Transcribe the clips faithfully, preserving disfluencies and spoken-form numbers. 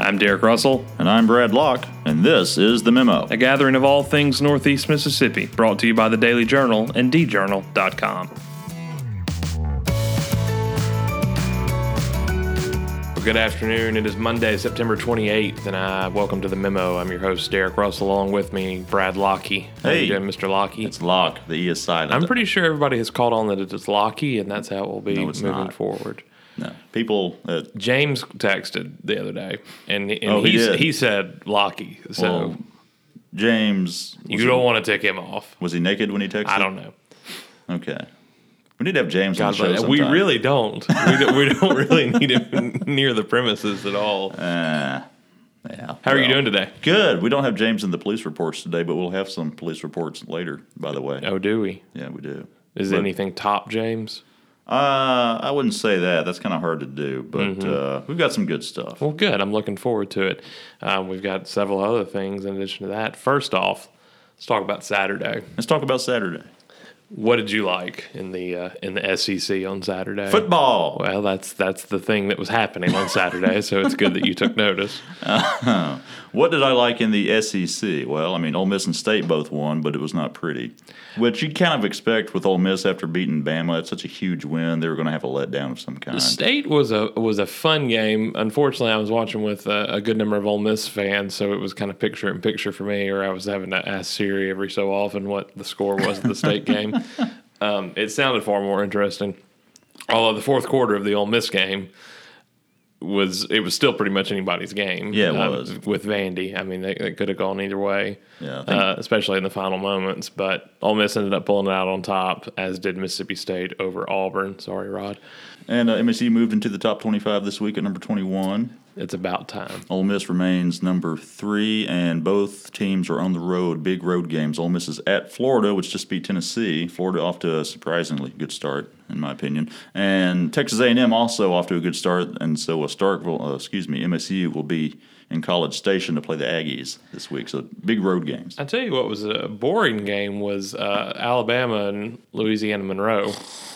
I'm Derek Russell. And I'm Brad Locke, and this is The Memo. A gathering of all things Northeast Mississippi, brought to you by the Daily Journal and d journal dot com. Good afternoon. It is Monday, September twenty-eighth, and I welcome to The Memo. I'm your host, Derek Russell, along with me, Brad Locke. How Hey. you doing, Mister Locke? It's Locke. The E is silent. I'm pretty sure everybody has caught on that it's Locke, and that's how it will be No, it's moving not. forward. No. People, uh, James texted the other day, and, and Oh, he he, did? he said Locke, so well, James. you was don't he, want to tick him off. Was he naked when he texted? I don't know. Okay. We need to have James on God, the show but sometime. we really don't. We don't. We don't really need him near the premises at all. Uh, yeah. How are you well, doing today? Good. We don't have James in the police reports today, but we'll have some police reports later, by the way. Oh, do we? Yeah, we do. Is But- anything top James? Uh, I wouldn't say that. That's kind of hard to do, but Mm-hmm. uh, we've got some good stuff. Well, good. I'm looking forward to it. Um, we've got several other things in addition to that. First off, let's talk about Saturday. Let's talk about Saturday. What did you like in the uh, in the S E C on Saturday? Football. Well, that's that's the thing that was happening on Saturday, so it's good that you took notice. Uh, what did I like in the S E C? Well, I mean, Ole Miss and State both won, but it was not pretty. Which you'd kind of expect with Ole Miss after beating Bama. It's such a huge win. They were going to have a letdown of some kind. State was a was a fun game. Unfortunately, I was watching with a, a good number of Ole Miss fans, so it was kind of picture in picture for me, or I was having to ask Siri every so often what the score was of the State game. Um, it sounded far more interesting. Although the fourth quarter of the Ole Miss game was it was still pretty much anybody's game. Yeah, it um, was. with Vandy. I mean, they, they could have gone either way, Yeah, I think- uh, especially in the final moments. But Ole Miss ended up pulling it out on top, as did Mississippi State over Auburn. Sorry, Rod. And uh, M S U moved into the top twenty-five this week at number twenty-one. It's about time. Ole Miss remains number three, and both teams are on the road, big road games. Ole Miss is at Florida, which just beat Tennessee. Florida off to a surprisingly good start, in my opinion. And Texas A and M also off to a good start, and so uh, Starkville, uh, excuse me, M S U will be in College Station to play the Aggies this week. So big road games. I tell you what was a boring game was uh, Alabama and Louisiana Monroe.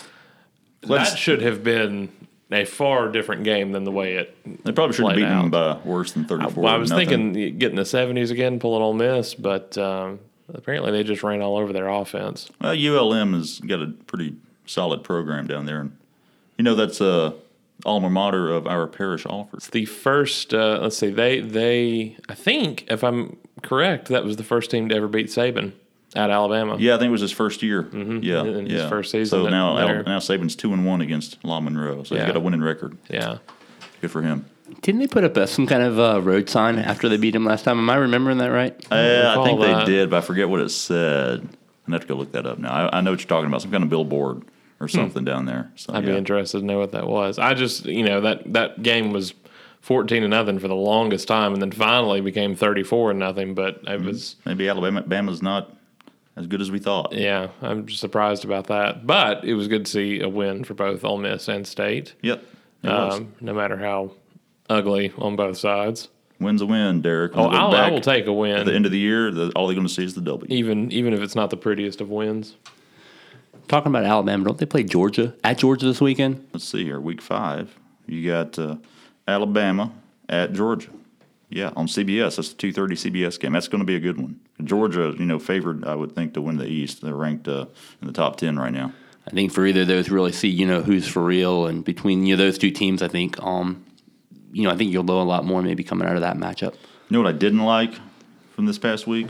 Let's- that should have been a far different game than the way it. They probably should have played beaten them out. by worse than thirty-four. Well, I was nothing. thinking getting the seventies again, pulling Ole Miss, but um, apparently they just ran all over their offense. Well, U L M has got a pretty solid program down there, and you know that's uh, alma mater of our parish Alford. The first, uh, let's see, they they I think if I'm correct, that was the first team to ever beat Saban at Alabama. Yeah, I think it was his first year. Mm-hmm. Yeah, In his yeah. first season So that- now there. Al- now Saban's two and one against La Monroe, so Yeah. he's got a winning record. Yeah. Good for him. Didn't they put up a, some kind of uh, road sign after they beat him last time? Am I remembering that right? Uh, I recall think that. they did, but I forget what it said. I have to go look that up now. I, I know what you're talking about, some kind of billboard or something down there. So, Hmm. I'd yeah. be interested to know what that was. I just, you know, that, that game was fourteen to nothing for the longest time, and then finally became thirty-four and nothing. But it was, Maybe Alabama Bama's not as good as we thought. yeah, I'm just surprised about that. But it was good to see a win for both Ole Miss and State, Yep. It was. um, no matter how ugly on both sides. Win's a win, Derek. Oh, When they look I'll, I back will take a at the win, end of the year, the, all they're going to see is the W. even even if it's not the prettiest of wins. Talking about Alabama, don't they play Georgia at Georgia this weekend? Let's see here, week five. You got uh, Alabama at Georgia. Yeah, on C B S. That's the two thirty C B S game. That's going to be a good one. Georgia, you know, favored, I would think, to win the East. They're ranked uh, in the top ten right now. I think for either of those, really see you know who's for real, and between you know, those two teams, I think um, you know I think you'll know a lot more maybe coming out of that matchup. You know what I didn't like from this past week?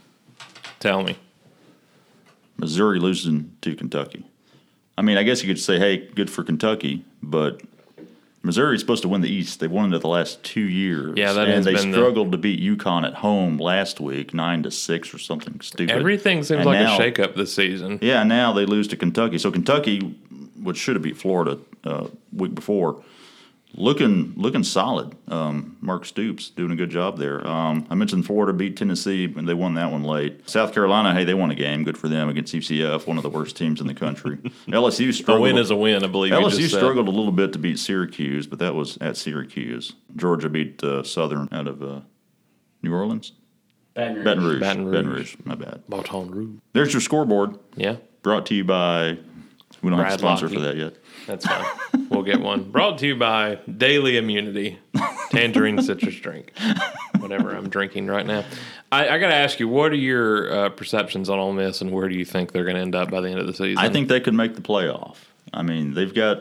Tell me. Missouri losing to Kentucky. I mean, I guess you could say, hey, good for Kentucky, but Missouri's supposed to win the East. They've won it the last two years. Yeah, that and has they been the- struggled to beat UConn at home last week, nine to six or something stupid. Everything seems And like now- a shakeup this season. Yeah, now they lose to Kentucky. So Kentucky, which should have beat Florida uh, week before, looking looking solid. Um, Mark Stoops doing a good job there. Um, I mentioned Florida beat Tennessee, and they won that one late. South Carolina, hey, they won a game. Good for them against U C F, one of the worst teams in the country. L S U A struggled. win is a win, I believe. you L S U just said. struggled a little bit to beat Syracuse, but that was at Syracuse. Georgia beat uh, Southern out of uh, New Orleans. Baton Rouge. Baton Rouge. Baton Baton Rouge. Rouge. My bad. Baton Rouge. There's your scoreboard. Yeah, Brought to you by. We don't have Brad a sponsor Lockheed. for that yet. that's fine. We'll get one. Brought to you by Daily Immunity. Tangerine citrus drink, whatever I'm drinking right now. I, I got to ask you, what are your uh, perceptions on Ole Miss, and where do you think they're going to end up by the end of the season? I think they could make the playoff. I mean, they've got.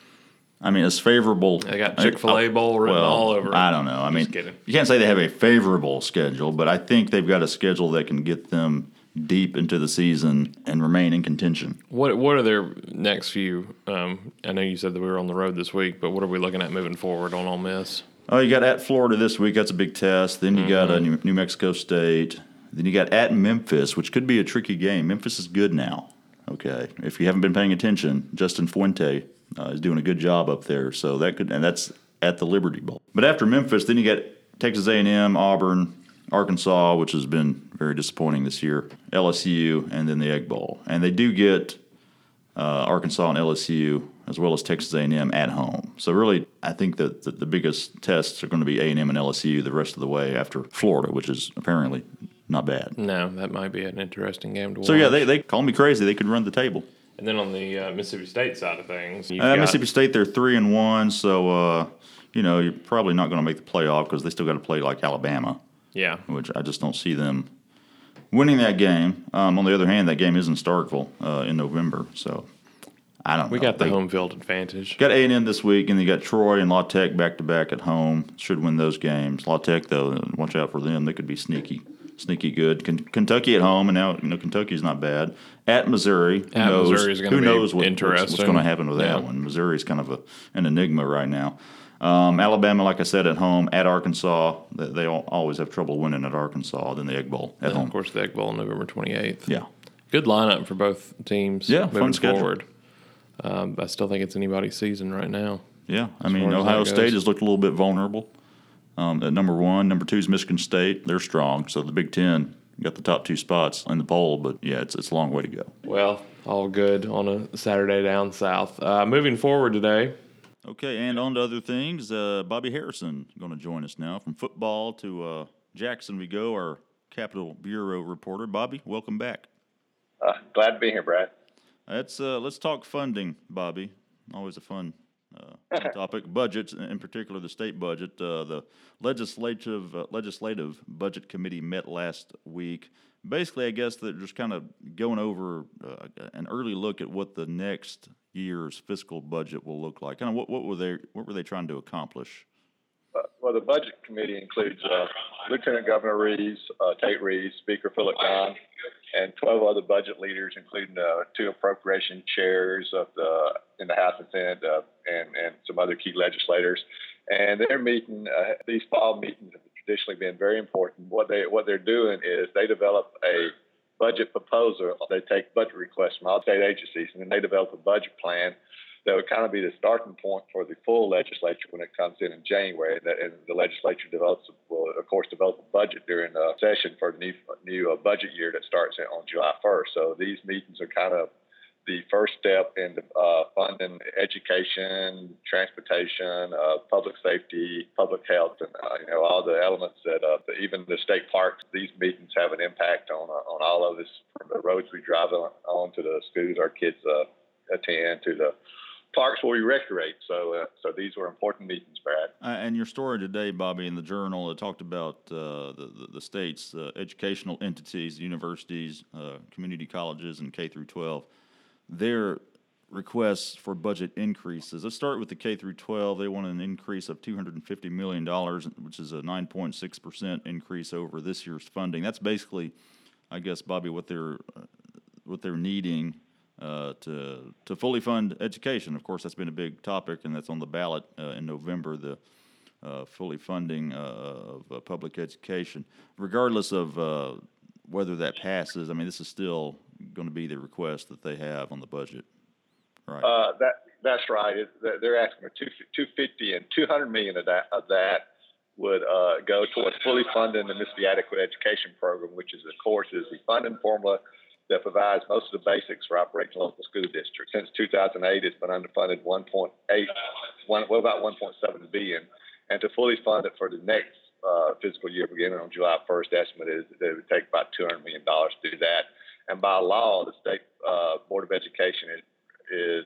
I mean, it's favorable. They got Chick-fil-A Bowl written well, all over. I don't know. I mean, kidding. You can't say they have a favorable schedule, but I think they've got a schedule that can get them deep into the season and remain in contention. What What are their next few? Um, I know you said that we were on the road this week, but what are we looking at moving forward on Ole Miss? Oh, you got at Florida this week. That's a big test. Then you mm-hmm. got uh, New, New Mexico State. Then you got at Memphis, which could be a tricky game. Memphis is good now. Okay, if you haven't been paying attention, Justin Fuente uh, is doing a good job up there. So that could, and that's at the Liberty Bowl. But after Memphis, then you got Texas A and M, Auburn, Arkansas, which has been very disappointing this year, L S U, and then the Egg Bowl. And they do get uh, Arkansas and L S U as well as Texas A and M at home. So really, I think that the, the biggest tests are going to be A and M and L S U the rest of the way after Florida, which is apparently not bad. No, that might be an interesting game to watch. So, yeah, they, they call me crazy. They could run the table. And then on the uh, Mississippi State side of things, uh, got... Mississippi State, they're three and one, so, uh, you know, you're probably not going to make the playoff because they still got to play like Alabama. Yeah. Which I just don't see them winning that game. Um, on the other hand, that game is in Starkville uh, in November, so I don't we know. We got the they, home field advantage. Got A and M this week, and they got Troy and La Tech back-to-back at home. Should win those games. La Tech, though, watch out for them. They could be sneaky. Sneaky good. K- Kentucky at home, and now you know Kentucky's not bad. At Missouri, who at knows? Missouri is who be knows what, interesting. what's, what's going to happen with yeah. that one? Missouri's kind of a, an enigma right now. Um, Alabama, like I said, at home. At Arkansas, they, they all, always have trouble winning at Arkansas. Then the Egg Bowl at and home. Of course, the Egg Bowl on November twenty-eighth. Yeah, good lineup for both teams. Yeah, moving fun schedule. forward. Um, I still think it's anybody's season right now. Yeah, I mean Ohio State has looked a little bit vulnerable. Um, at number one, number two is Michigan State. They're strong, so the Big Ten. You got the top two spots in the poll, but yeah, it's it's a long way to go. Well, all good on a Saturday down south. Uh, moving forward today. Okay, and on to other things. Uh, Bobby Harrison going to join us now. From football to uh, Jackson we go, our Capitol Bureau reporter. Bobby, welcome back. Uh, glad to be here, Brad. Let's, uh, let's talk funding, Bobby. Always a fun uh, topic. Budgets, in particular the state budget. Uh, the legislative uh, legislative budget committee met last week. Basically, I guess they're just kind of going over uh, an early look at what the next year's fiscal budget will look like. Kind of what, what were they what were they trying to accomplish? Uh, well, the budget committee includes uh, Lieutenant Governor Reeves, uh, Tate Reeves, Speaker Philip Gunn, and twelve other budget leaders, including uh, two appropriation chairs of the in the House and Senate, uh, and and some other key legislators. And they're meeting. Uh, these fall meetings have traditionally been very important. What they what they're doing is they develop a budget proposal. They take budget requests from all state agencies, and then they develop a budget plan that would kind of be the starting point for the full legislature when it comes in in January. And the, and the legislature develops, will of course, develop a budget during the session for the new, new uh, budget year that starts on July first. So these meetings are kind of the first step in uh, funding education, transportation, uh, public safety, public health, and uh, you know all the elements that uh, even the state parks. These meetings have an impact on uh, on all of us, from the roads we drive on, on to the schools our kids uh, attend, to the parks where we recreate. So, uh, so these were important meetings, Brad. Uh, and your story today, Bobby, in the Journal, it talked about uh, the, the the state's uh, educational entities, universities, uh, community colleges, and K through twelve. Their requests for budget increases. Let's start with the K through twelve. They want an increase of two hundred fifty million dollars, which is a nine point six percent increase over this year's funding. That's basically, I guess, Bobby, what they're uh, what they're needing uh, to to fully fund education. Of course, that's been a big topic, and that's on the ballot uh, in November. The uh, fully funding uh, of uh, public education, regardless of uh, whether that passes. I mean, this is still going to be the request that they have on the budget, right? Uh, that that's right. It, they're asking for two two fifty and two hundred million of that of that would uh, go towards fully funding the Mississippi Adequate Education Program, which is, of course, is the funding formula that provides most of the basics for operating local school districts. Since two thousand eight, it's been underfunded one point eight, one, well, about one point seven billion, and to fully fund it for the next uh, fiscal year beginning on July first, estimate is that it would take about two hundred million dollars to do that. And by law, the state uh, Board of Education is, is required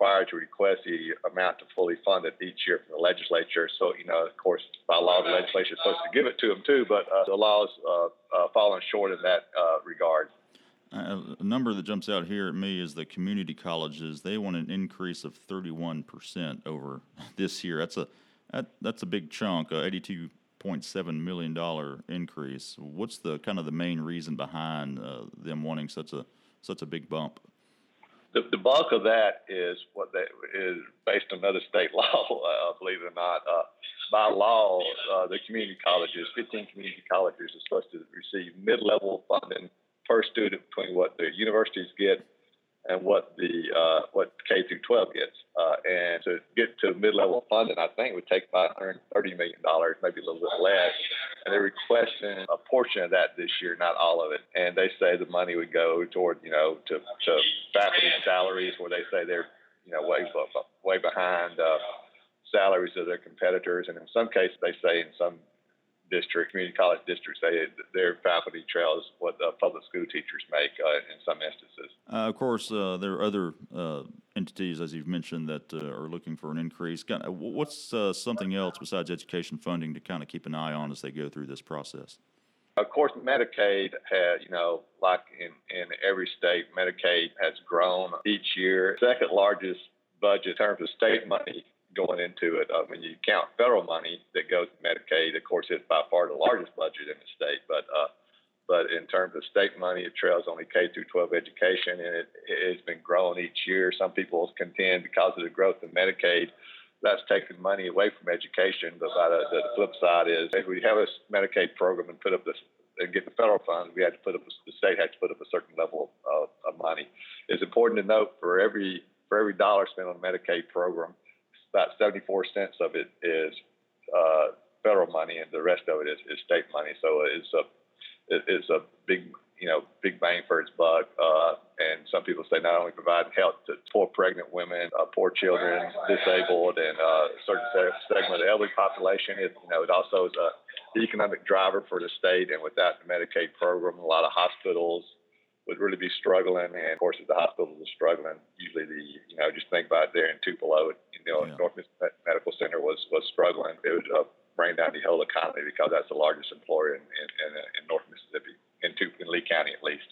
required to request the amount to fully fund it each year from the legislature. So, you know, of course, by law, the legislature is supposed to give it to them too, but uh, the law is uh, uh, falling short in that uh, regard. Uh, a number that jumps out here at me is the community colleges. They want an increase of thirty-one percent over this year. That's a that, that's a big chunk, a eighty-two point seven million dollars increase. What's the kind of the main reason behind uh, them wanting such a such a big bump? The, the bulk of that is what they, is based on another state law, uh, believe it or not. Uh, by law, uh, the community colleges, fifteen community colleges, are supposed to receive mid-level funding per student between what the universities get and what the uh, what K through twelve gets. Uh, and to get to mid-level funding, I think it would take about one hundred thirty million dollars, maybe a little bit less. And they're requesting a portion of that this year, not all of it. And they say the money would go toward, you know, to, to faculty salaries, where they say they're, you know, way way behind uh, salaries of their competitors. And in some cases, they say in some district, community college districts, they, their faculty trails what the public school teachers make uh, in some instances. Uh, of course, uh, there are other uh, entities, as you've mentioned, that uh, are looking for an increase. What's uh, something else besides education funding to kind of keep an eye on as they go through this process? Of course, Medicaid had, you know, like in, in every state, Medicaid has grown each year. Second largest budget in terms of state money going into it. Uh, when you count federal money that goes to Medicaid, of course, it's by far the largest budget in the state. But uh, but in terms of state money, it trails only K through twelve education, and it it's been growing each year. Some people contend because of the growth in Medicaid, that's taking money away from education. But by the, the flip side is, if we have a Medicaid program and put up this and get the federal funds, we had to put up the state had to put up a certain level of, of money. It's important to note for every for every dollar spent on a Medicaid program, about seventy-four cents of it is uh, federal money, and the rest of it is, is state money. So it's a it, it's a big you know big bang for its buck. Uh, and some people say not only providing health to poor pregnant women, uh, poor children, disabled, and uh, a certain segment of the elderly population. It you know it also is a economic driver for the state. And without the Medicaid program, a lot of hospitals would really be struggling. And of course, if the hospitals are struggling, usually the, you know, just think about it there in Tupelo, you know, yeah. North Mississippi Medical Center was, was struggling. It would uh, bring down the whole economy because that's the largest employer in, in, in, in North Mississippi, in, in Lee County at least.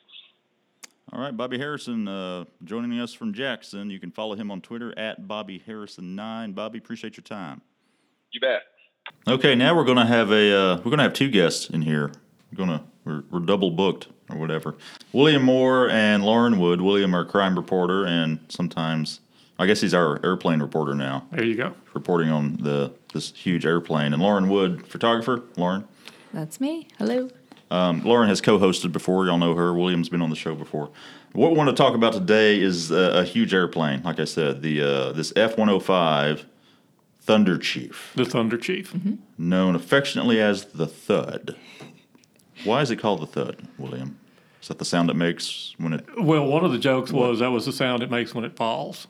All right, Bobby Harrison uh, joining us from Jackson. You can follow him on Twitter at Bobby Harrison nine. Bobby, appreciate your time. You bet. Okay, now we're gonna have a uh, we're gonna have two guests in here. We're gonna we're, we're double booked or whatever. William Moore and Lauren Wood. William, our crime reporter, and sometimes I guess he's our airplane reporter now. There you go. Reporting on the this huge airplane. And Lauren Wood, photographer. Lauren. That's me. Hello. Um, Lauren has co-hosted before. Y'all know her. William's been on the show before. What we want to talk about today is a, a huge airplane. Like I said, the uh, this F one oh five Thunder Chief. The Thunder Chief. Mm-hmm. Known affectionately as the Thud. Why is it called the Thud, William? Is that the sound it makes when it... Well, one of the jokes was that was the sound it makes when it falls.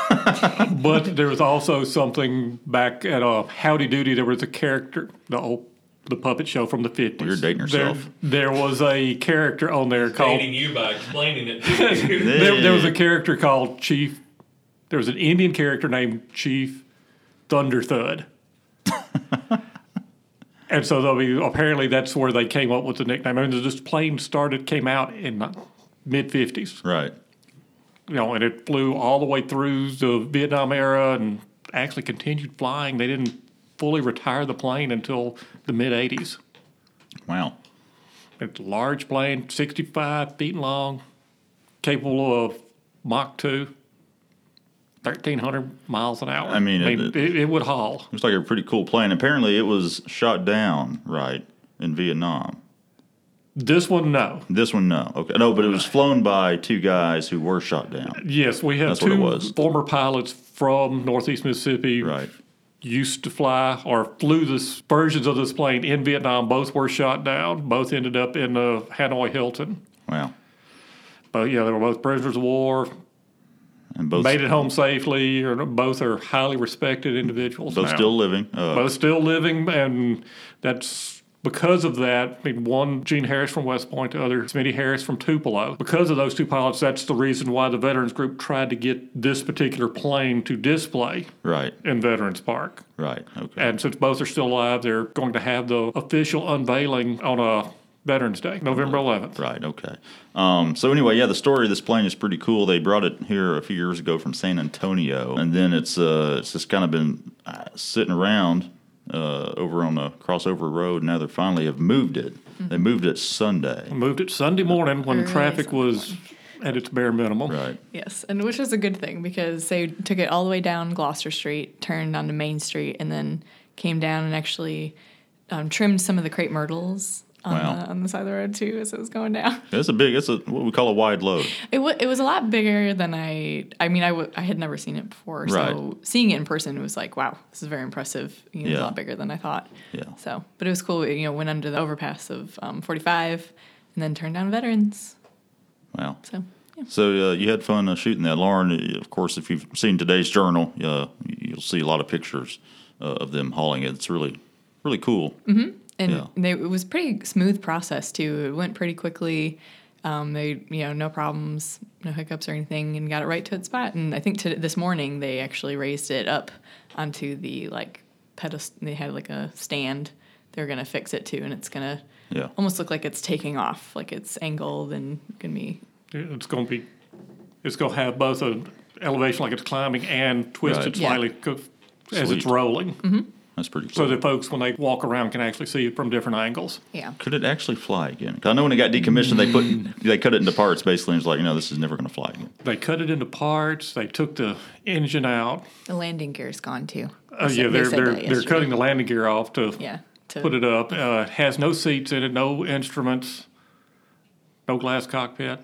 But there was also something back at uh, Howdy Doody. There was a character, the old, the puppet show from the fifties. Well, you're dating yourself. There, there was a character on there called... Dating you by explaining it to you. there, there was a character called Chief... There was an Indian character named Chief Thunder Thud. And so, I mean, apparently that's where they came up with the nickname. I mean, this plane started, came out in the mid-fifties. Right. You know, and it flew all the way through the Vietnam era and actually continued flying. They didn't fully retire the plane until the mid-eighties. Wow. It's a large plane, sixty-five feet long, capable of Mach two. thirteen hundred miles an hour. I mean, I mean it, it, it would haul. Looks like a pretty cool plane. Apparently, it was shot down, right, in Vietnam. This one, no. This one, no. Okay, no, but it was flown by two guys who were shot down. Yes, we have That's what it two was. former pilots from Northeast Mississippi. Right. Used to fly or flew this versions of this plane in Vietnam. Both were shot down. Both ended up in the Hanoi Hilton. Wow. But yeah, they were both prisoners of war. And both made it home safely, or both are highly respected individuals. Both now. still living. Uh, both still living, and that's because of that, I mean, one, Gene Harris from West Point, the other, Smitty Harris from Tupelo. Because of those two pilots, that's the reason why the Veterans Group tried to get this particular plane to display Right. in Veterans Park. Right. Okay. And since both are still alive, they're going to have the official unveiling on a Veterans Day, November eleventh. Right, okay. Um, so anyway, yeah, the story of this plane is pretty cool. They brought it here a few years ago from San Antonio, and then it's uh, it's just kind of been uh, sitting around uh, over on the crossover road. Now they finally have moved it. Mm-hmm. They moved it Sunday. Moved it Sunday morning when Early traffic Sunday was morning. at its bare minimum. Right. Yes, and which was a good thing because they took it all the way down Gloucester Street, turned onto Main Street, and then came down and actually um, trimmed some of the crepe myrtles on, Wow. the, on the side of the road too as it was going down. It's a big, it's a what we call a wide load. It, w- it was a lot bigger than I. I mean, I, w- I had never seen it before, so Right. seeing it in person was like, wow, this is very impressive. You know, It's Yeah. a lot bigger than I thought. Yeah. So, but it was cool. You know, went under the overpass of um, forty-five, and then turned down Veterans. Wow. So. Yeah. So uh, you had fun uh, shooting that, Lauren. uh, Of course, if you've seen today's journal, uh, you'll see a lot of pictures uh, of them hauling it. It's really, really cool. Mm-hmm. And Yeah. they, it was a pretty smooth process too. It went pretty quickly. Um, they, you know, no problems, no hiccups or anything, and got it right to its spot. And I think to, this morning they actually raised it up onto the like pedestal. They had like a stand. They're gonna fix it too, and it's gonna Yeah. almost look like it's taking off, like it's angled and gonna be. It's going to be, it's going to have both an elevation like it's climbing and twisted Right. Yeah. slightly co- as Sweet. it's rolling. Mm-hmm. That's pretty So cool. that folks, when they walk around, can actually see it from different angles. Yeah. Could it actually fly again? 'Cause I know when it got decommissioned, they put they cut it into parts basically, and it's like, you know, this is never going to fly again. They cut it into parts. They took the engine out. The landing gear's gone too. Uh, They yeah, said- they they're said they're that they're yesterday. cutting the landing gear off to Yeah. To, put it up. Uh, it has no seats in it, no instruments, no glass cockpit.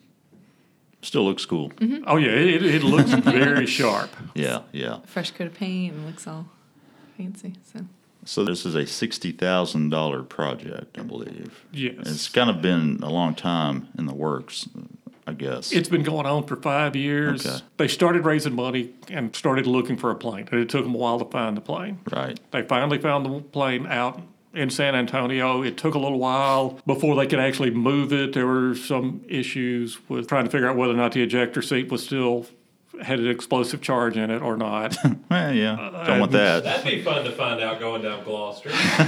Still looks cool. Mm-hmm. Oh yeah, it, it looks very sharp. Yeah, yeah. fresh coat of paint and looks all fancy. So. So this is a sixty thousand dollar project, I believe. Yes. It's kind of been a long time in the works, I guess. It's been going on for five years. Okay. They started raising money and started looking for a plane. And it took them a while to find the plane. Right. They finally found the plane out in San Antonio. It took a little while before they could actually move it. There were some issues with trying to figure out whether or not the ejector seat was still had an explosive charge in it or not. Well, yeah. Don't want that. That'd be fun to find out going down Gloucester,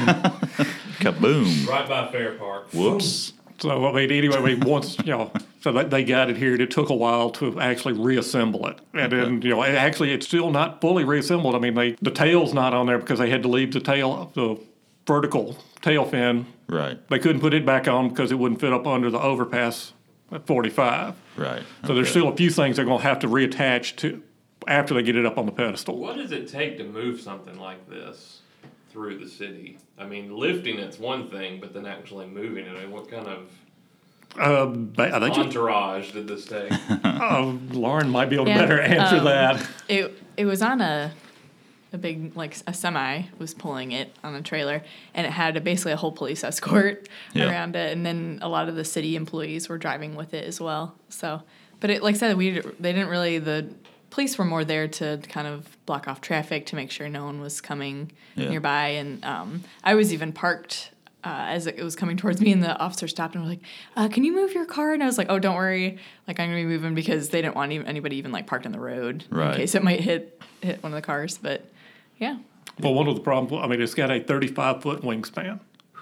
Kaboom. right by Fair Park. Whoops. So, I mean, anyway, I mean, once, you know, so they, they got it here. It took a while to actually reassemble it. And then, you know, it- actually, it's still not fully reassembled. I mean, they the tail's not on there because they had to leave the tail, the vertical tail fin. Right. They couldn't put it back on because it wouldn't fit up under the overpass at forty-five. Right. So there's Okay. still a few things they're going to have to reattach to after they get it up on the pedestal. What does it take to move something like this through the city? I mean, lifting it's one thing, but then actually moving it, I mean, what kind of Uh, they, they just, entourage did this take? uh, Lauren might be able to Yeah, better answer um, that. It it was on a a big like a semi was pulling it on a trailer, and it had a, basically a whole police escort Yeah. around it, and then a lot of the city employees were driving with it as well. So, but it like I said, we they didn't really the police were more there to kind of block off traffic to make sure no one was coming Yeah. nearby, and um, I was even parked. Uh, as it was coming towards me, and the officer stopped and was like, uh, "Can you move your car?" And I was like, "Oh, don't worry, like I'm gonna be moving," because they didn't want even, anybody even like parked on the road Right. in case it might hit hit one of the cars. But yeah, Well, one of the problems, I mean, it's got a thirty-five foot wingspan.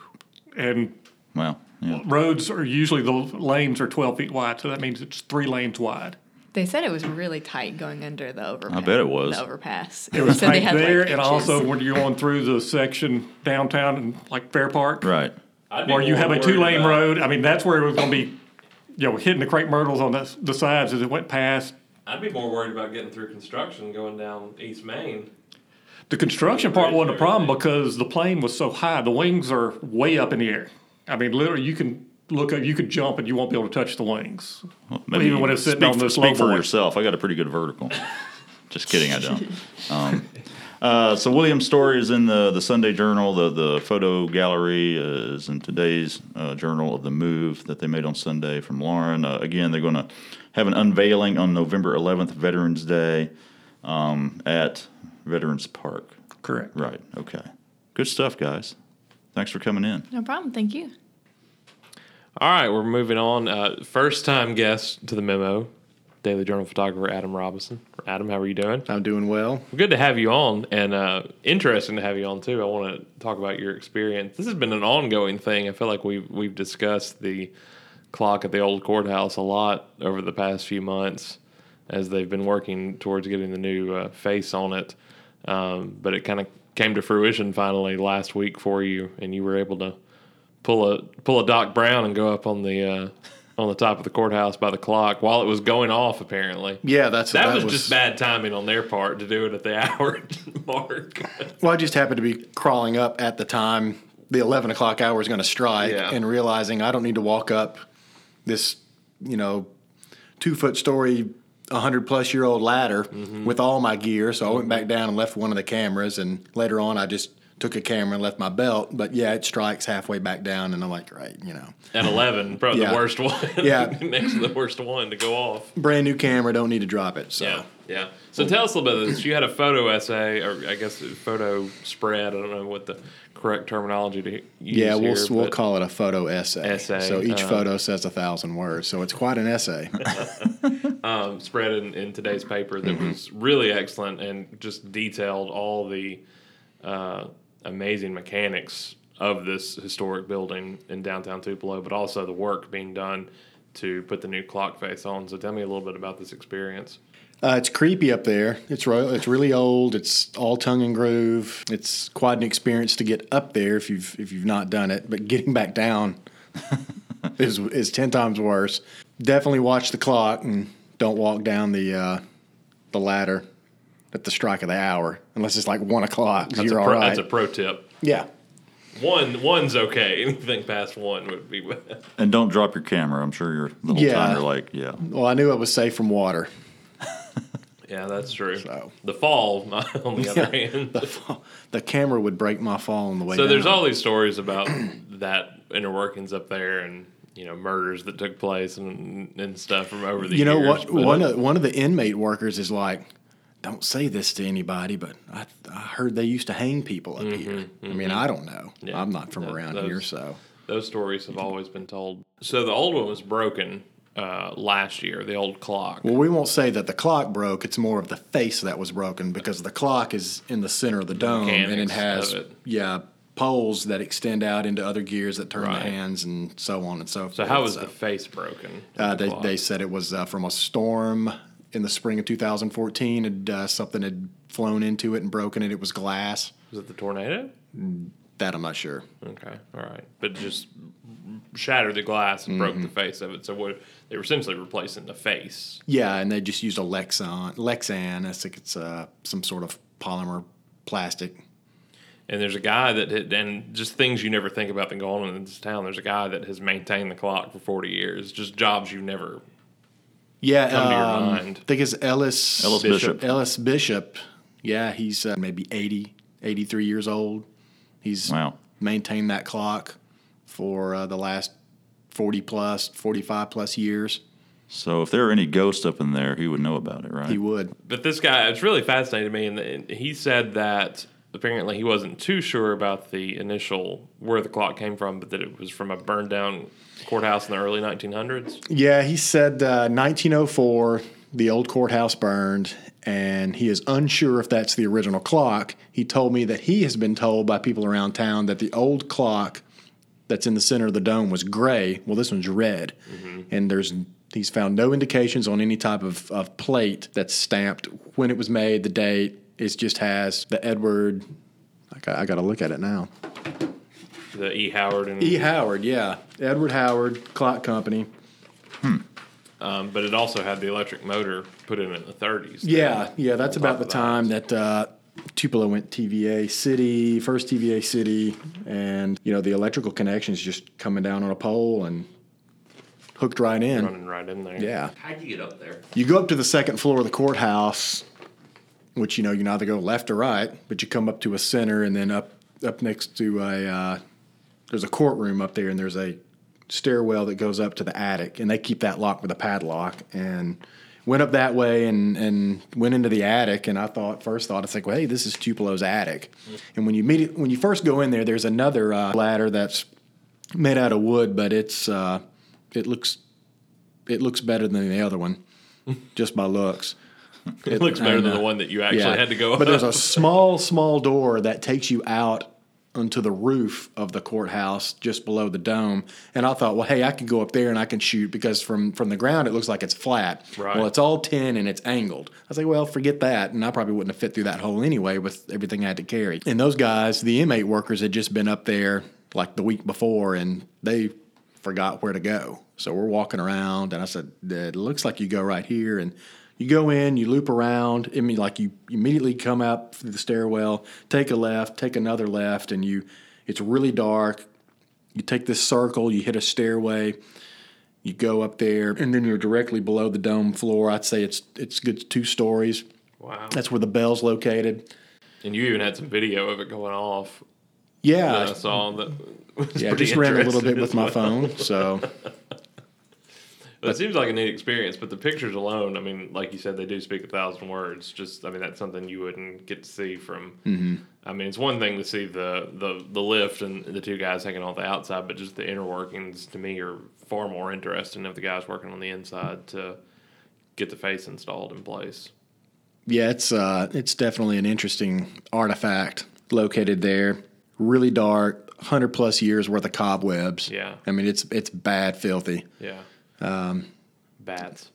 And Wow. Yeah. roads are usually, the lanes are twelve feet wide, so that means it's three lanes wide. they said it was really tight going under the overpass. bet it was. the overpass. It was They said they tight had, like, there, and inches. also when you're going through the section downtown and like Fair Park, Right. I'd be where you more have a worried two lane about- road. I mean, that's where it was going to be, you know, hitting the crepe myrtles on the, the sides as it went past. I'd be more worried about getting through construction going down East Main. The construction part wasn't a problem because the plane was so high. The wings are way up in the air. I mean, literally, you can look up, you could jump, and you won't be able to touch the wings. Well, Even when it's sitting speak on for, the speak for low point. yourself. I got a pretty good vertical. Just kidding, I don't. Um, uh, so William's story is in the, the Sunday Journal. The the photo gallery is in today's uh, Journal of the Move that they made on Sunday from Lauren. Uh, again, they're going to have an unveiling on November eleventh, Veterans Day, um, at Veterans Park. Correct. Right. Okay. Good stuff, guys. Thanks for coming in. No problem. Thank you. All right, we're moving on. Uh, first time guest to the Memo, Daily Journal photographer Adam Robinson. Adam, how are you doing? I'm doing well. Good to have you on, and uh, interesting to have you on too. I want to talk about your experience. This has been an ongoing thing. I feel like we've we've discussed the clock at the old courthouse a lot over the past few months as they've been working towards getting the new uh, face on it. Um, but it kind of came to fruition finally last week for you, and you were able to pull a pull a Doc Brown and go up on the uh, on the top of the courthouse by the clock while it was going off. Apparently, Yeah, that's that, that was, just bad timing on their part to do it at the hour mark. Well, I just happened to be crawling up at the time the eleven o'clock hour was going to strike, Yeah. and realizing I don't need to walk up this, you know, two foot story, a hundred plus year old ladder Mm-hmm. with all my gear. So I went back down and left one of the cameras, and later on I just took a camera and left my belt. But yeah, it strikes halfway back down, and I'm like, right, you know, At eleven, probably Yeah. the worst one. Yeah. Next to the worst one to go off. brand new camera, don't need to drop it. So. Yeah, yeah. So tell us a little bit of this. You had a photo essay, or I guess a photo spread. I don't know what the correct terminology to use Yeah, we'll here, we'll but- call it a photo essay. Essay, So each uh, photo says a thousand words. So it's quite an essay. um, spread in, in today's paper that was really excellent and just detailed all the uh, amazing mechanics of this historic building in downtown Tupelo, but also the work being done to put the new clock face on. So tell me a little bit about this experience. Uh, it's creepy up there. It's ro- it's really old. It's all tongue and groove. It's quite an experience to get up there if you've if you've not done it. But getting back down is is ten times worse. Definitely watch the clock and don't walk down the uh, the ladder at the strike of the hour unless it's like one o'clock. That's, You're a all pro, right. that's a pro tip. Yeah. One one's okay. Anything past one would be bad. And don't drop your camera. I'm sure you're the whole Yeah. time you're like, yeah. Well, I knew it was safe from water. Yeah, that's true. So. The fall, on the other hand. The, the camera would break my fall on the way So down. there's all these stories about that inner workings up there, and you know murders that took place and and stuff from over the You know years. what? but- One of one of the inmate workers is like, "Don't say this to anybody," but I, I heard they used to hang people up here. I mean, I don't know. Mm-hmm, Yeah. I'm not from That- around those- here, so Those stories have always been told. So the old one was broken uh, last year. The old clock. well, we won't say that the clock broke. It's more of the face that was broken because the clock is in the center of the dome, and it mechanics has of it. yeah poles that extend out into other gears that turn Right. the hands and so on and so forth. So how was So, the face broken? of Uh, the they clock? they said it was uh, from a storm in the spring of two thousand fourteen. And uh, something had flown into it and broken it. It was glass. was it the tornado? That I'm not sure. Okay, all right, but just shattered the glass and broke the Mm-hmm. face of it. So what they were essentially replacing the face. Yeah, and they just used a Lexan. Lexan, I think it's uh, some sort of polymer plastic. And there's a guy that, had, and just things you never think about that go on in this town. There's a guy that has maintained the clock for forty years. Just jobs you never. Yeah, Come to your um, mind. I think it's Ellis Ellis Bishop. Ellis Bishop. Yeah, he's uh, maybe eighty, eighty-three years old. He's Wow. maintained that clock for uh, the last forty plus, forty-five plus years. So if there were any ghosts up in there, he would know about it, right? He would. But this guy, it's really fascinating to me, and, and he said that apparently he wasn't too sure about the initial where the clock came from, but that it was from a burned down courthouse in the early nineteen hundreds. Yeah, he said uh, nineteen oh four, the old courthouse burned, and he is unsure if that's the original clock. He told me that he has been told by people around town that the old clock that's in the center of the dome was gray. Well, this one's red, and there's he's found no indications on any type of, of plate that's stamped when it was made, the date. It just has the Edward. I got, I got to look at it now. The E. Howard and E. Howard, yeah, Edward Howard Clock Company. um, but it also had the electric motor put in in the thirties. Yeah, yeah, that's On about top the of time that uh, Tupelo went T V A City, first T V A City, and you know the electrical connections just coming down on a pole and hooked right in. running right in there. Yeah. How'd you get up there? You go up to the second floor of the courthouse, which you know you can either go left or right, but you come up to a center and then up up next to a uh, there's a courtroom up there, and there's a stairwell that goes up to the attic, and they keep that locked with a padlock. And went up that way and, and went into the attic, and I thought first thought it's like, well, hey, this is Tupelo's attic. And when you meet it, when you first go in there, there's another uh, ladder that's made out of wood, but it's uh, it looks it looks better than the other one, just by looks. It, it looks better and, uh, than the one that you actually yeah. had to go up. But there's a small, small door that takes you out onto the roof of the courthouse just below the dome. And I thought, well, hey, I could go up there and I can shoot because from, from the ground it looks like it's flat. Right. Well, it's all tin and it's angled. I was like, well, forget that. And I probably wouldn't have fit through that hole anyway with everything I had to carry. And those guys, the inmate workers, had just been up there like the week before and they forgot where to go. So we're walking around and I said, it looks like you go right here. And you go in, you loop around. I mean, like you immediately come out through the stairwell, take a left, take another left, and you. It's really dark. You take this circle, you hit a stairway, you go up there, and then you're directly below the dome floor. I'd say it's it's good two stories. Wow. That's where the bell's located. And you even had some video of it going off. Yeah, that I saw that. Was yeah, just ran a little bit with my phone, so. Well, it seems like a neat experience, but the pictures alone, I mean, like you said, they do speak a thousand words. Just, I mean, that's something you wouldn't get to see from. Mm-hmm. I mean, it's one thing to see the, the, the lift and the two guys hanging on the outside, but just the inner workings to me are far more interesting of the guys working on the inside to get the face installed in place. Yeah, it's uh, it's definitely an interesting artifact located there. Really dark, hundred plus years worth of cobwebs. Yeah, I mean, it's it's bad, filthy. Yeah. Um, bats.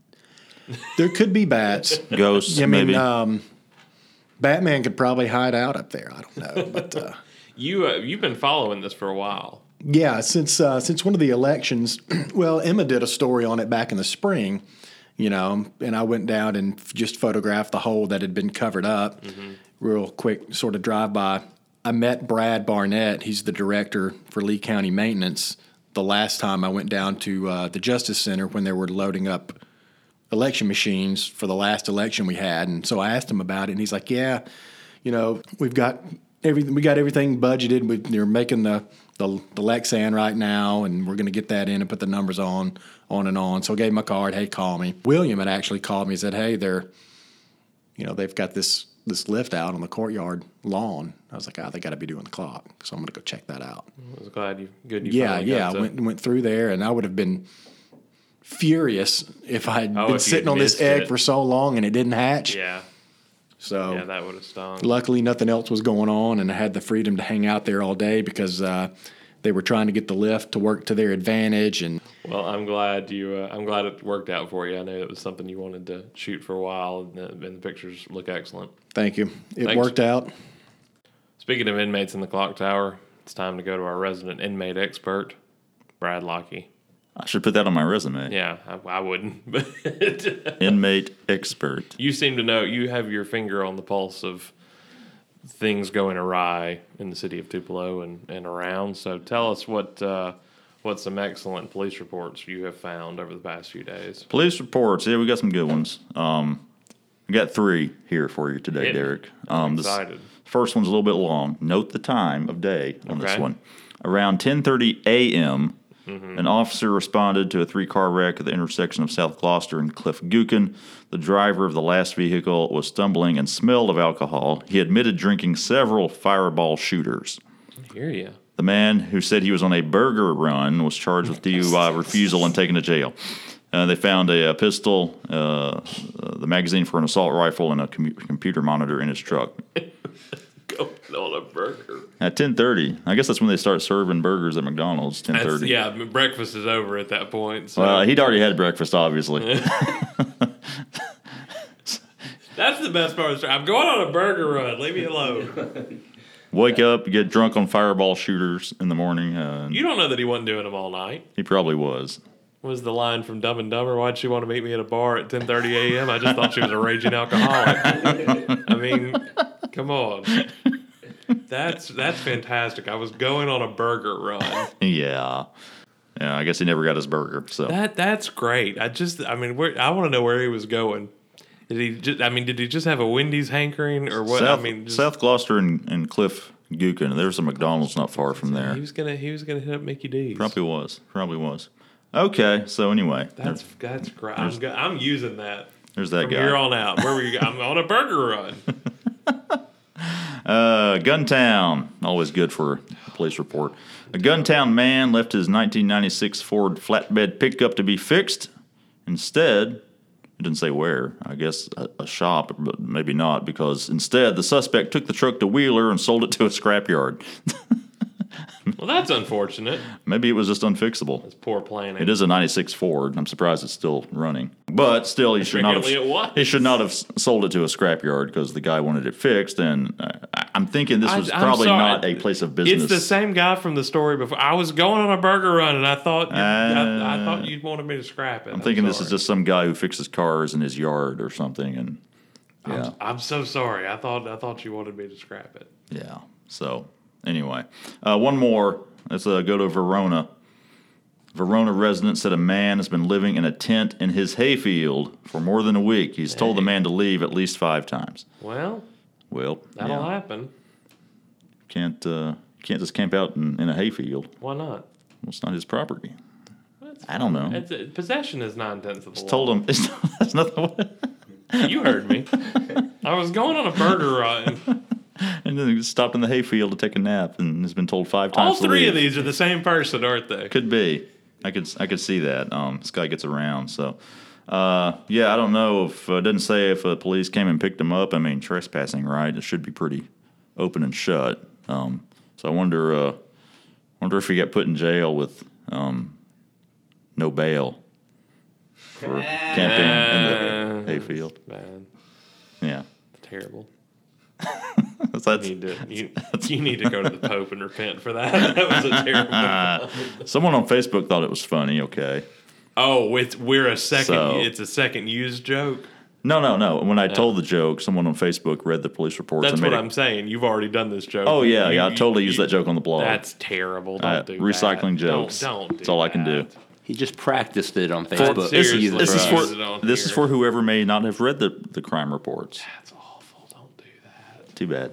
There could be bats. Ghosts, I mean, maybe. Um, Batman could probably hide out up there. I don't know, but uh, you uh, you've been following this for a while. Yeah, since uh, since one of the elections. Well, Emma did a story on it back in the spring, you know, and I went down and just photographed the hole that had been covered up. Mm-hmm. Real quick, sort of drive by. I met Brad Barnett. He's the director for Lee County Maintenance. The last time I went down to uh, the Justice Center when they were loading up election machines for the last election we had, and so I asked him about it, and he's like, "Yeah, you know, we've got everything. We got everything budgeted. We, they're making the, the the Lexan right now, and we're going to get that in and put the numbers on, on and on." So I gave him a card. Hey, call me. William had actually called me. He said, "Hey, they're, you know, they've got this this lift out on the courtyard lawn." I was like, "Ah, oh, they got to be doing the clock." So I'm going to go check that out. I was glad you good. You yeah, yeah. I went went through there, and I would have been furious if I'd oh, been if sitting on this egg it. for so long and it didn't hatch. Yeah. So yeah, that would have stung. Luckily, nothing else was going on, and I had the freedom to hang out there all day because uh, they were trying to get the lift to work to their advantage. And well, I'm glad you. Uh, I'm glad it worked out for you. I know it was something you wanted to shoot for a while, and the, and the pictures look excellent. Thank you. It Thanks. worked out. Speaking of inmates in the clock tower, it's time to go to our resident inmate expert, Brad Lockie. I should put that on my resume. Yeah, I, I wouldn't. But Inmate expert. You seem to know. You have your finger on the pulse of things going awry in the city of Tupelo and, and around. So tell us what uh, what some excellent police reports you have found over the past few days. Police reports. Yeah, we got some good ones. Um, we got three here for you today, Yeah. Derek. I'm Um, this excited. first one's a little bit long. Note the time of day on this Okay. one. Around ten thirty a.m., Mm-hmm. an officer responded to a three-car wreck at the intersection of South Gloucester and Cliff Gookin. The driver of the last vehicle was stumbling and smelled of alcohol. He admitted drinking several fireball shooters. I hear you. The man who said he was on a burger run was charged with D U I refusal and taken to jail. Uh, they found a, a pistol, uh, uh, the magazine for an assault rifle, and a com- computer monitor in his truck. Going on a burger. At ten thirty, I guess that's when they start serving burgers at McDonald's. Ten That's, thirty. yeah, I mean, breakfast is over at that point. So. Well, he'd already had breakfast, obviously. That's the best part of the story. I'm going on a burger run. Leave me alone. Wake up, you get drunk on fireball shooters in the morning. Uh, You don't know that he wasn't doing them all night. he probably was. What was the line from Dumb and Dumber? Why'd she want to meet me at a bar at ten thirty a.m.? I just thought she was a raging alcoholic. I mean, come on. That's that's fantastic. I was going on a burger run. Yeah. Yeah, I guess he never got his burger. So That that's great. I just I mean, where, I want to know where he was going. Did he just? I mean, did he just have a Wendy's hankering or what? South, I mean, just, South Gloucester and, and Cliff Gookin. There's a McDonald's not far from there. he was gonna he was gonna hit up Mickey D's. Probably was. Probably was. Okay, so anyway, That's that's great. I'm, go- I'm using that there's that from guy. here on out. Where were you? I'm on a burger run. Uh, Guntown, always good for a police report. A Guntown man left his nineteen ninety-six Ford flatbed pickup to be fixed. Instead, it didn't say where, I guess a, a shop, but maybe not, because instead the suspect took the truck to Wheeler and sold it to a scrapyard. Well, that's unfortunate. Maybe it was just unfixable. It's poor planning. It is a ninety-six Ford. I'm surprised it's still running. But still, he should not have. Apparently it was. He should not have s- sold it to a scrapyard because the guy wanted it fixed. And I, I'm thinking this I- was I'm probably sorry. not a place of business. It's the same guy from the story before. I was going on a burger run, and I thought I, I thought you wanted me to scrap it. I'm thinking this is just some guy who fixes cars in his yard or something. And yeah, I'm, I'm so sorry. I thought I thought you wanted me to scrap it. yeah. So anyway, uh, one more. Let's uh, go to Verona. Verona resident said a man has been living in a tent in his hayfield for more than a week. He's told the man to leave at least five times. Well, Well, that'll yeah. happen. Can't uh, can't just camp out in, in a hayfield. Why not? Well, it's not his property. That's I don't know. It's, it, possession is nine tenths of the law. Told him it's that's nothing. You heard me. I was going on a burger run. And then he stopped in the hayfield to take a nap, and has been told five times. All to three leave. of these are the same person, aren't they? Could be. I could I could see that. Um, this guy gets around. So, uh, yeah, I don't know if uh, it doesn't say if uh, police came and picked him up. I mean, trespassing, right? It should be pretty open and shut. Um, so I wonder uh, wonder if he got put in jail with um, no bail for camping in the hayfield. Man, Yeah. terrible. That's, You need to you, you need to go to the Pope and repent for that. That was a terrible. someone on Facebook thought it was funny. Okay. Oh, it's we're a second. So- it's a second used joke. No, no, no. When I told the joke, someone on Facebook read the police reports. That's and made what it- I'm saying. You've already done this joke. Oh yeah, You- yeah. I you- totally used you- that joke on the blog. That's terrible. Don't Uh, do recycling that. jokes. Don't. Don't. Do That's all I can do. that. He just practiced it on For- Facebook. seriously, Jesus this is Christ. Use it on for this is here. for whoever may not have read the, the crime reports. That's awful. Don't do that. Too bad.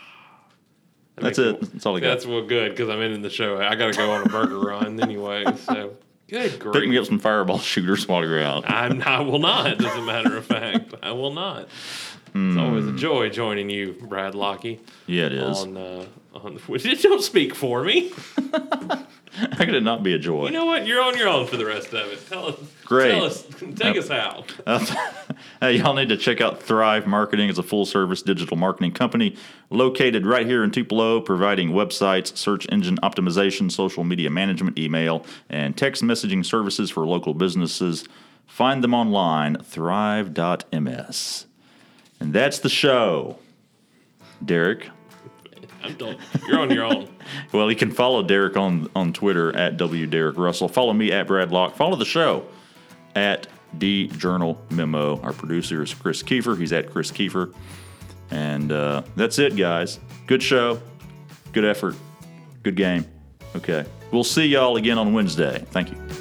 That That's makes it. me- That's all I got. That's well good because I'm ending the show. I got to go on a burger run anyway. So good grief. Pick me up some fireball shooters while you're out. I'm, I will not, as a matter of fact. I will not. It's always a joy joining you, Brad Lockie. Yeah, it is. On, uh, on, don't speak for me. How could it not be a joy? You know what? You're on your own for the rest of it. Tell us. Great. Tell us. Take us out. Hey, y'all need to check out Thrive Marketing. It's a full-service digital marketing company located right here in Tupelo, providing websites, search engine optimization, social media management, email, and text messaging services for local businesses. Find them online, thrive dot m s. And that's the show. Derek. I'm don't, you're on your own. Well, you can follow Derek on, on Twitter at W Derek Russell. Follow me at Brad Locke. Follow the show at D Journal Memo. Our producer is Chris Kiefer. He's at Chris Kiefer. And uh, that's it, guys. Good show. Good effort. Good game. Okay. We'll see y'all again on Wednesday. Thank you.